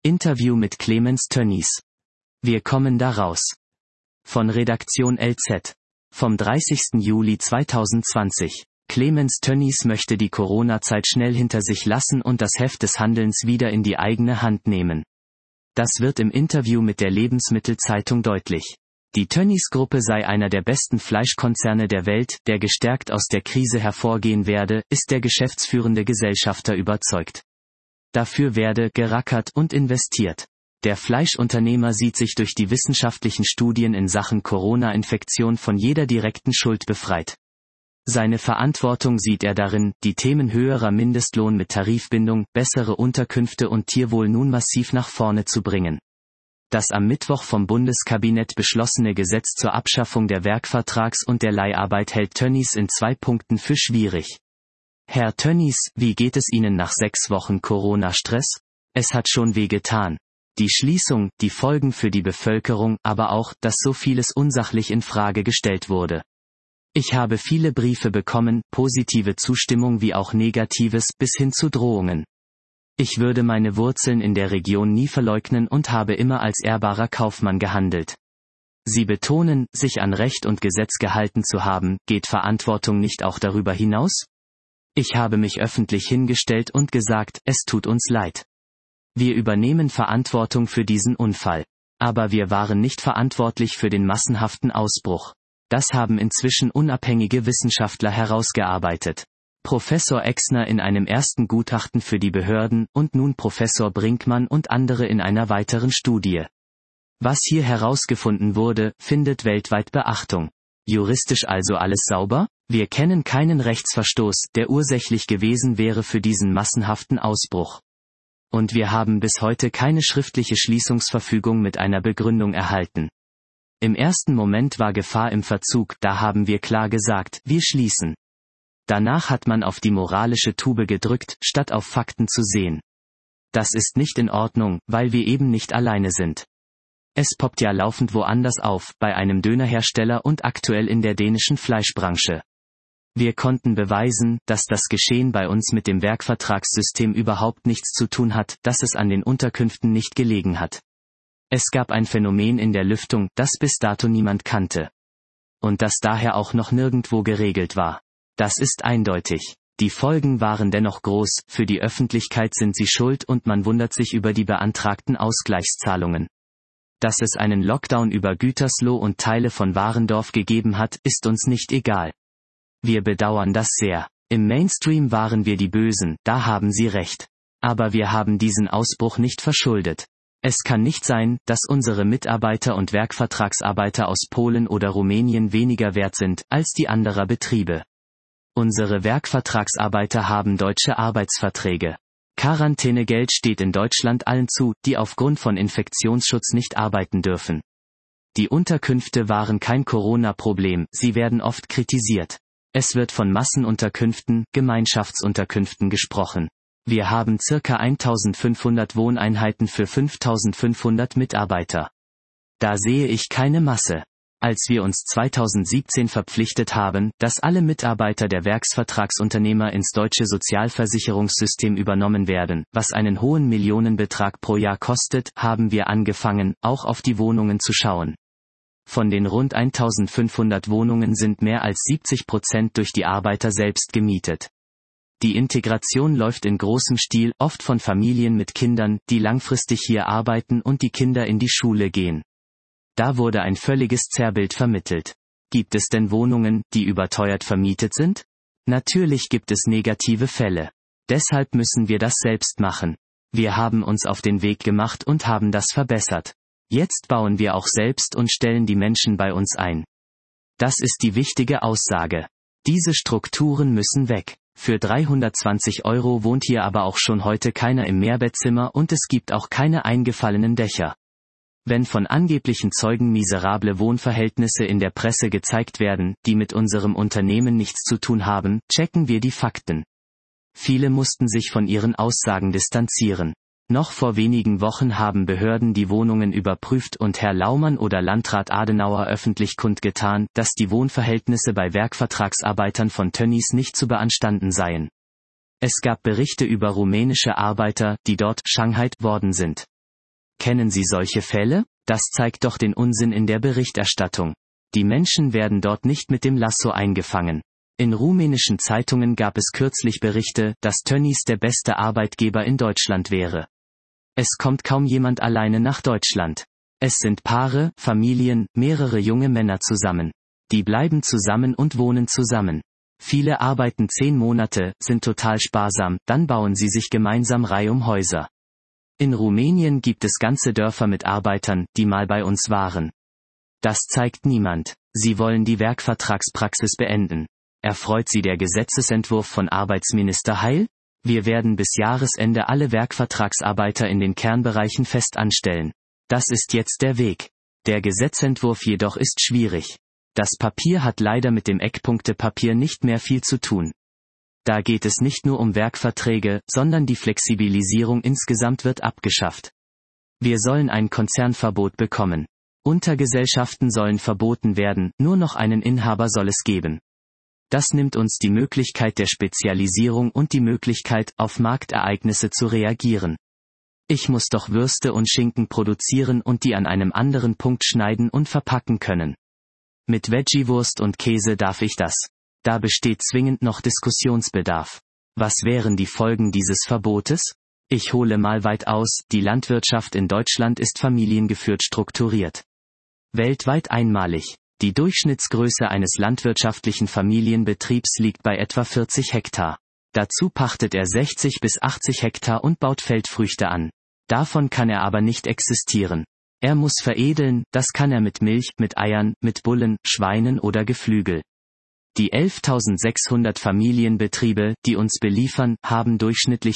Interview mit Clemens Tönnies. Wir kommen da raus. Von Redaktion LZ. Vom 30. Juli 2020. Clemens Tönnies möchte die Corona-Zeit schnell hinter sich lassen und das Heft des Handelns wieder in die eigene Hand nehmen. Das wird im Interview mit der Lebensmittelzeitung deutlich. Die Tönnies-Gruppe sei einer der besten Fleischkonzerne der Welt, der gestärkt aus der Krise hervorgehen werde, ist der geschäftsführende Gesellschafter überzeugt. Dafür werde gerackert und investiert. Der Fleischunternehmer sieht sich durch die wissenschaftlichen Studien in Sachen Corona-Infektion von jeder direkten Schuld befreit. Seine Verantwortung sieht er darin, die Themen höherer Mindestlohn mit Tarifbindung, bessere Unterkünfte und Tierwohl nun massiv nach vorne zu bringen. Das am Mittwoch vom Bundeskabinett beschlossene Gesetz zur Abschaffung der Werkvertrags- und der Leiharbeit hält Tönnies in 2 Punkten für schwierig. Herr Tönnies, wie geht es Ihnen nach 6 Wochen Corona-Stress? Es hat schon wehgetan. Die Schließung, die Folgen für die Bevölkerung, aber auch, dass so vieles unsachlich in Frage gestellt wurde. Ich habe viele Briefe bekommen, positive Zustimmung wie auch negatives, bis hin zu Drohungen. Ich würde meine Wurzeln in der Region nie verleugnen und habe immer als ehrbarer Kaufmann gehandelt. Sie betonen, sich an Recht und Gesetz gehalten zu haben, geht Verantwortung nicht auch darüber hinaus? Ich habe mich öffentlich hingestellt und gesagt, es tut uns leid. Wir übernehmen Verantwortung für diesen Unfall. Aber wir waren nicht verantwortlich für den massenhaften Ausbruch. Das haben inzwischen unabhängige Wissenschaftler herausgearbeitet. Professor Exner in einem ersten Gutachten für die Behörden und nun Professor Brinkmann und andere in einer weiteren Studie. Was hier herausgefunden wurde, findet weltweit Beachtung. Juristisch also alles sauber? Wir kennen keinen Rechtsverstoß, der ursächlich gewesen wäre für diesen massenhaften Ausbruch. Und wir haben bis heute keine schriftliche Schließungsverfügung mit einer Begründung erhalten. Im ersten Moment war Gefahr im Verzug, da haben wir klar gesagt, wir schließen. Danach hat man auf die moralische Tube gedrückt, statt auf Fakten zu sehen. Das ist nicht in Ordnung, weil wir eben nicht alleine sind. Es poppt ja laufend woanders auf, bei einem Dönerhersteller und aktuell in der dänischen Fleischbranche. Wir konnten beweisen, dass das Geschehen bei uns mit dem Werkvertragssystem überhaupt nichts zu tun hat, dass es an den Unterkünften nicht gelegen hat. Es gab ein Phänomen in der Lüftung, das bis dato niemand kannte. Und das daher auch noch nirgendwo geregelt war. Das ist eindeutig. Die Folgen waren dennoch groß, für die Öffentlichkeit sind sie schuld und man wundert sich über die beantragten Ausgleichszahlungen. Dass es einen Lockdown über Gütersloh und Teile von Warendorf gegeben hat, ist uns nicht egal. Wir bedauern das sehr. Im Mainstream waren wir die Bösen, da haben Sie recht. Aber wir haben diesen Ausbruch nicht verschuldet. Es kann nicht sein, dass unsere Mitarbeiter und Werkvertragsarbeiter aus Polen oder Rumänien weniger wert sind, als die anderer Betriebe. Unsere Werkvertragsarbeiter haben deutsche Arbeitsverträge. Quarantänegeld steht in Deutschland allen zu, die aufgrund von Infektionsschutz nicht arbeiten dürfen. Die Unterkünfte waren kein Corona-Problem, sie werden oft kritisiert. Es wird von Massenunterkünften, Gemeinschaftsunterkünften gesprochen. Wir haben circa 1500 Wohneinheiten für 5500 Mitarbeiter. Da sehe ich keine Masse. Als wir uns 2017 verpflichtet haben, dass alle Mitarbeiter der Werksvertragsunternehmer ins deutsche Sozialversicherungssystem übernommen werden, was einen hohen Millionenbetrag pro Jahr kostet, haben wir angefangen, auch auf die Wohnungen zu schauen. Von den rund 1500 Wohnungen sind mehr als 70% durch die Arbeiter selbst gemietet. Die Integration läuft in großem Stil, oft von Familien mit Kindern, die langfristig hier arbeiten und die Kinder in die Schule gehen. Da wurde ein völliges Zerrbild vermittelt. Gibt es denn Wohnungen, die überteuert vermietet sind? Natürlich gibt es negative Fälle. Deshalb müssen wir das selbst machen. Wir haben uns auf den Weg gemacht und haben das verbessert. Jetzt bauen wir auch selbst und stellen die Menschen bei uns ein. Das ist die wichtige Aussage. Diese Strukturen müssen weg. Für 320 € wohnt hier aber auch schon heute keiner im Mehrbettzimmer und es gibt auch keine eingefallenen Dächer. Wenn von angeblichen Zeugen miserable Wohnverhältnisse in der Presse gezeigt werden, die mit unserem Unternehmen nichts zu tun haben, checken wir die Fakten. Viele mussten sich von ihren Aussagen distanzieren. Noch vor wenigen Wochen haben Behörden die Wohnungen überprüft und Herr Laumann oder Landrat Adenauer öffentlich kundgetan, dass die Wohnverhältnisse bei Werkvertragsarbeitern von Tönnies nicht zu beanstanden seien. Es gab Berichte über rumänische Arbeiter, die dort Shanghaied worden sind. Kennen Sie solche Fälle? Das zeigt doch den Unsinn in der Berichterstattung. Die Menschen werden dort nicht mit dem Lasso eingefangen. In rumänischen Zeitungen gab es kürzlich Berichte, dass Tönnies der beste Arbeitgeber in Deutschland wäre. Es kommt kaum jemand alleine nach Deutschland. Es sind Paare, Familien, mehrere junge Männer zusammen. Die bleiben zusammen und wohnen zusammen. Viele arbeiten 10 Monate, sind total sparsam, dann bauen sie sich gemeinsam Reihum-Häuser. In Rumänien gibt es ganze Dörfer mit Arbeitern, die mal bei uns waren. Das zeigt niemand. Sie wollen die Werkvertragspraxis beenden. Erfreut Sie der Gesetzesentwurf von Arbeitsminister Heil? Wir werden bis Jahresende alle Werkvertragsarbeiter in den Kernbereichen fest anstellen. Das ist jetzt der Weg. Der Gesetzentwurf jedoch ist schwierig. Das Papier hat leider mit dem Eckpunktepapier nicht mehr viel zu tun. Da geht es nicht nur um Werkverträge, sondern die Flexibilisierung insgesamt wird abgeschafft. Wir sollen ein Konzernverbot bekommen. Untergesellschaften sollen verboten werden, nur noch einen Inhaber soll es geben. Das nimmt uns die Möglichkeit der Spezialisierung und die Möglichkeit, auf Marktereignisse zu reagieren. Ich muss doch Würste und Schinken produzieren und die an einem anderen Punkt schneiden und verpacken können. Mit Veggiewurst und Käse darf ich das. Da besteht zwingend noch Diskussionsbedarf. Was wären die Folgen dieses Verbotes? Ich hole mal weit aus, die Landwirtschaft in Deutschland ist familiengeführt strukturiert. Weltweit einmalig. Die Durchschnittsgröße eines landwirtschaftlichen Familienbetriebs liegt bei etwa 40 Hektar. Dazu pachtet er 60 bis 80 Hektar und baut Feldfrüchte an. Davon kann er aber nicht existieren. Er muss veredeln, das kann er mit Milch, mit Eiern, mit Bullen, Schweinen oder Geflügel. Die 11.600 Familienbetriebe, die uns beliefern, haben durchschnittlich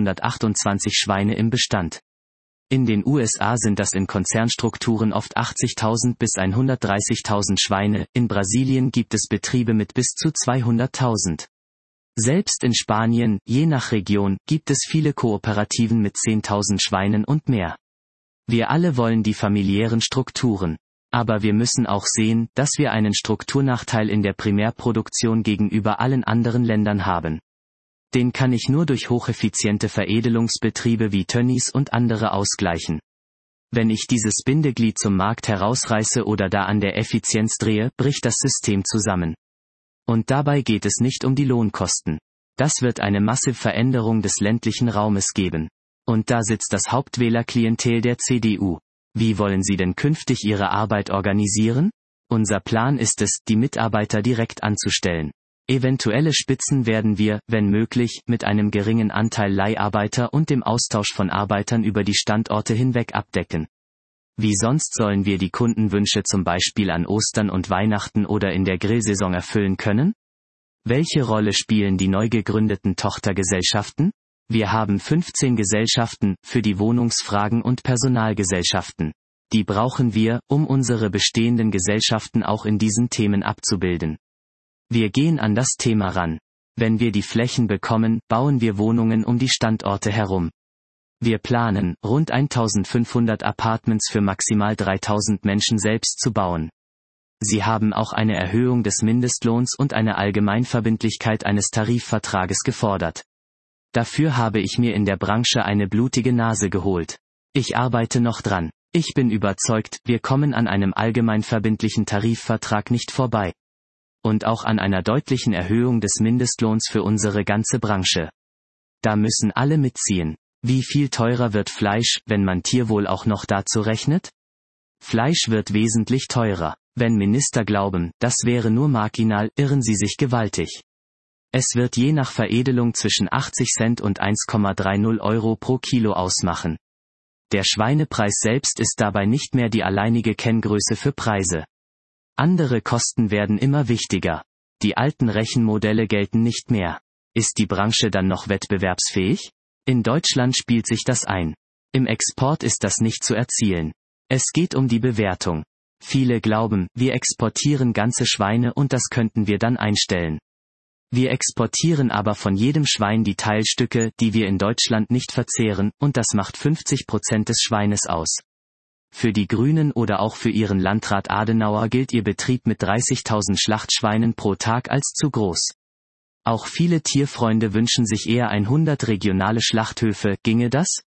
1228 Schweine im Bestand. In den USA sind das in Konzernstrukturen oft 80.000 bis 130.000 Schweine, in Brasilien gibt es Betriebe mit bis zu 200.000. Selbst in Spanien, je nach Region, gibt es viele Kooperativen mit 10.000 Schweinen und mehr. Wir alle wollen die familiären Strukturen. Aber wir müssen auch sehen, dass wir einen Strukturnachteil in der Primärproduktion gegenüber allen anderen Ländern haben. Den kann ich nur durch hocheffiziente Veredelungsbetriebe wie Tönnies und andere ausgleichen. Wenn ich dieses Bindeglied zum Markt herausreiße oder da an der Effizienz drehe, bricht das System zusammen. Und dabei geht es nicht um die Lohnkosten. Das wird eine massive Veränderung des ländlichen Raumes geben. Und da sitzt das Hauptwählerklientel der CDU. Wie wollen Sie denn künftig Ihre Arbeit organisieren? Unser Plan ist es, die Mitarbeiter direkt anzustellen. Eventuelle Spitzen werden wir, wenn möglich, mit einem geringen Anteil Leiharbeiter und dem Austausch von Arbeitern über die Standorte hinweg abdecken. Wie sonst sollen wir die Kundenwünsche zum Beispiel an Ostern und Weihnachten oder in der Grillsaison erfüllen können? Welche Rolle spielen die neu gegründeten Tochtergesellschaften? Wir haben 15 Gesellschaften, für die Wohnungsfragen und Personalgesellschaften. Die brauchen wir, um unsere bestehenden Gesellschaften auch in diesen Themen abzubilden. Wir gehen an das Thema ran. Wenn wir die Flächen bekommen, bauen wir Wohnungen um die Standorte herum. Wir planen, rund 1500 Apartments für maximal 3000 Menschen selbst zu bauen. Sie haben auch eine Erhöhung des Mindestlohns und eine Allgemeinverbindlichkeit eines Tarifvertrages gefordert. Dafür habe ich mir in der Branche eine blutige Nase geholt. Ich arbeite noch dran. Ich bin überzeugt, wir kommen an einem allgemeinverbindlichen Tarifvertrag nicht vorbei. Und auch an einer deutlichen Erhöhung des Mindestlohns für unsere ganze Branche. Da müssen alle mitziehen. Wie viel teurer wird Fleisch, wenn man Tierwohl auch noch dazu rechnet? Fleisch wird wesentlich teurer. Wenn Minister glauben, das wäre nur marginal, irren sie sich gewaltig. Es wird je nach Veredelung zwischen 80 Cent und 1,30 Euro pro Kilo ausmachen. Der Schweinepreis selbst ist dabei nicht mehr die alleinige Kenngröße für Preise. Andere Kosten werden immer wichtiger. Die alten Rechenmodelle gelten nicht mehr. Ist die Branche dann noch wettbewerbsfähig? In Deutschland spielt sich das ein. Im Export ist das nicht zu erzielen. Es geht um die Bewertung. Viele glauben, wir exportieren ganze Schweine und das könnten wir dann einstellen. Wir exportieren aber von jedem Schwein die Teilstücke, die wir in Deutschland nicht verzehren, und das macht 50% des Schweines aus. Für die Grünen oder auch für ihren Landrat Adenauer gilt ihr Betrieb mit 30.000 Schlachtschweinen pro Tag als zu groß. Auch viele Tierfreunde wünschen sich eher 100 regionale Schlachthöfe, ginge das?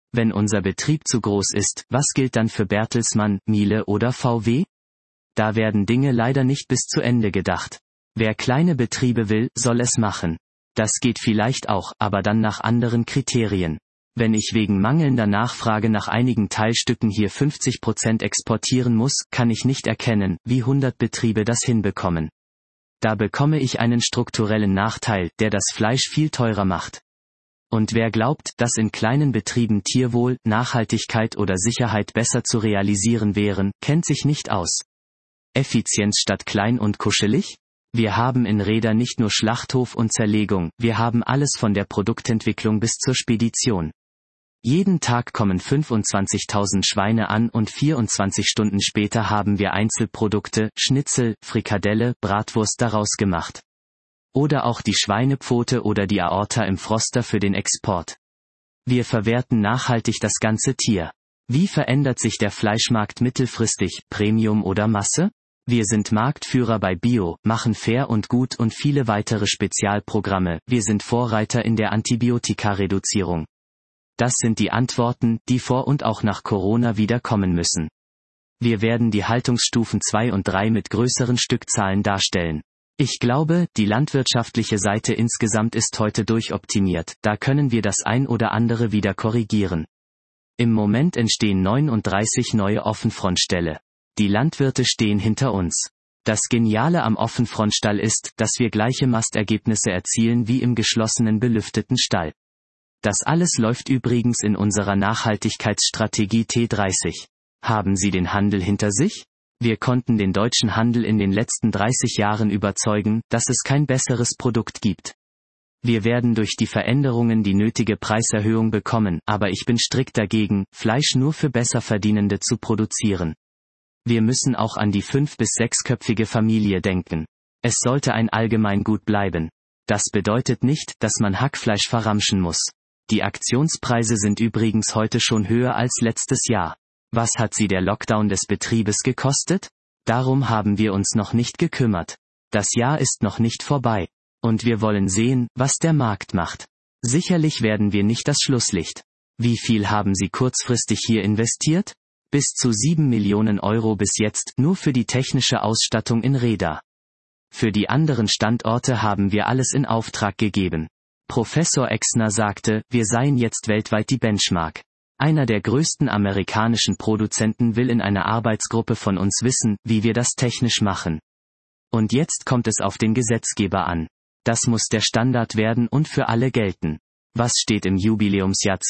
Wenn unser Betrieb zu groß ist, was gilt dann für Bertelsmann, Miele oder VW? Da werden Dinge leider nicht bis zu Ende gedacht. Wer kleine Betriebe will, soll es machen. Das geht vielleicht auch, aber dann nach anderen Kriterien. Wenn ich wegen mangelnder Nachfrage nach einigen Teilstücken hier 50% exportieren muss, kann ich nicht erkennen, wie 100 Betriebe das hinbekommen. Da bekomme ich einen strukturellen Nachteil, der das Fleisch viel teurer macht. Und wer glaubt, dass in kleinen Betrieben Tierwohl, Nachhaltigkeit oder Sicherheit besser zu realisieren wären, kennt sich nicht aus. Effizienz statt klein und kuschelig? Wir haben in Reda nicht nur Schlachthof und Zerlegung, wir haben alles von der Produktentwicklung bis zur Spedition. Jeden Tag kommen 25.000 Schweine an und 24 Stunden später haben wir Einzelprodukte, Schnitzel, Frikadelle, Bratwurst daraus gemacht. Oder auch die Schweinepfote oder die Aorta im Froster für den Export. Wir verwerten nachhaltig das ganze Tier. Wie verändert sich der Fleischmarkt mittelfristig, Premium oder Masse? Wir sind Marktführer bei Bio, machen fair und gut und viele weitere Spezialprogramme, wir sind Vorreiter in der Antibiotikareduzierung. Das sind die Antworten, die vor und auch nach Corona wieder kommen müssen. Wir werden die Haltungsstufen 2 und 3 mit größeren Stückzahlen darstellen. Ich glaube, die landwirtschaftliche Seite insgesamt ist heute durchoptimiert, da können wir das ein oder andere wieder korrigieren. Im Moment entstehen 39 neue Offenfrontställe. Die Landwirte stehen hinter uns. Das Geniale am Offenfrontstall ist, dass wir gleiche Mastergebnisse erzielen wie im geschlossenen belüfteten Stall. Das alles läuft übrigens in unserer Nachhaltigkeitsstrategie T30. Haben Sie den Handel hinter sich? Wir konnten den deutschen Handel in den letzten 30 Jahren überzeugen, dass es kein besseres Produkt gibt. Wir werden durch die Veränderungen die nötige Preiserhöhung bekommen, aber ich bin strikt dagegen, Fleisch nur für Besserverdienende zu produzieren. Wir müssen auch an die 5- bis 6-köpfige Familie denken. Es sollte ein Allgemeingut bleiben. Das bedeutet nicht, dass man Hackfleisch verramschen muss. Die Aktionspreise sind übrigens heute schon höher als letztes Jahr. Was hat Sie der Lockdown des Betriebes gekostet? Darum haben wir uns noch nicht gekümmert. Das Jahr ist noch nicht vorbei. Und wir wollen sehen, was der Markt macht. Sicherlich werden wir nicht das Schlusslicht. Wie viel haben Sie kurzfristig hier investiert? Bis zu 7 Millionen Euro bis jetzt, nur für die technische Ausstattung in Reda. Für die anderen Standorte haben wir alles in Auftrag gegeben. Professor Exner sagte, wir seien jetzt weltweit die Benchmark. Einer der größten amerikanischen Produzenten will in einer Arbeitsgruppe von uns wissen, wie wir das technisch machen. Und jetzt kommt es auf den Gesetzgeber an. Das muss der Standard werden und für alle gelten. Was steht im Jubiläumsjahr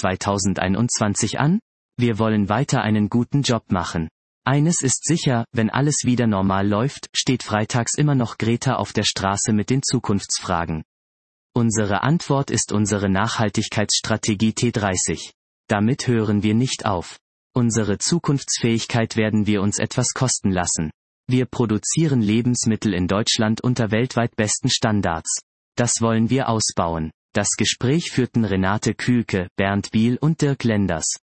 2021 an? Wir wollen weiter einen guten Job machen. Eines ist sicher, wenn alles wieder normal läuft, steht freitags immer noch Greta auf der Straße mit den Zukunftsfragen. Unsere Antwort ist unsere Nachhaltigkeitsstrategie T30. Damit hören wir nicht auf. Unsere Zukunftsfähigkeit werden wir uns etwas kosten lassen. Wir produzieren Lebensmittel in Deutschland unter weltweit besten Standards. Das wollen wir ausbauen. Das Gespräch führten Renate Kühlke, Bernd Biel und Dirk Lenders.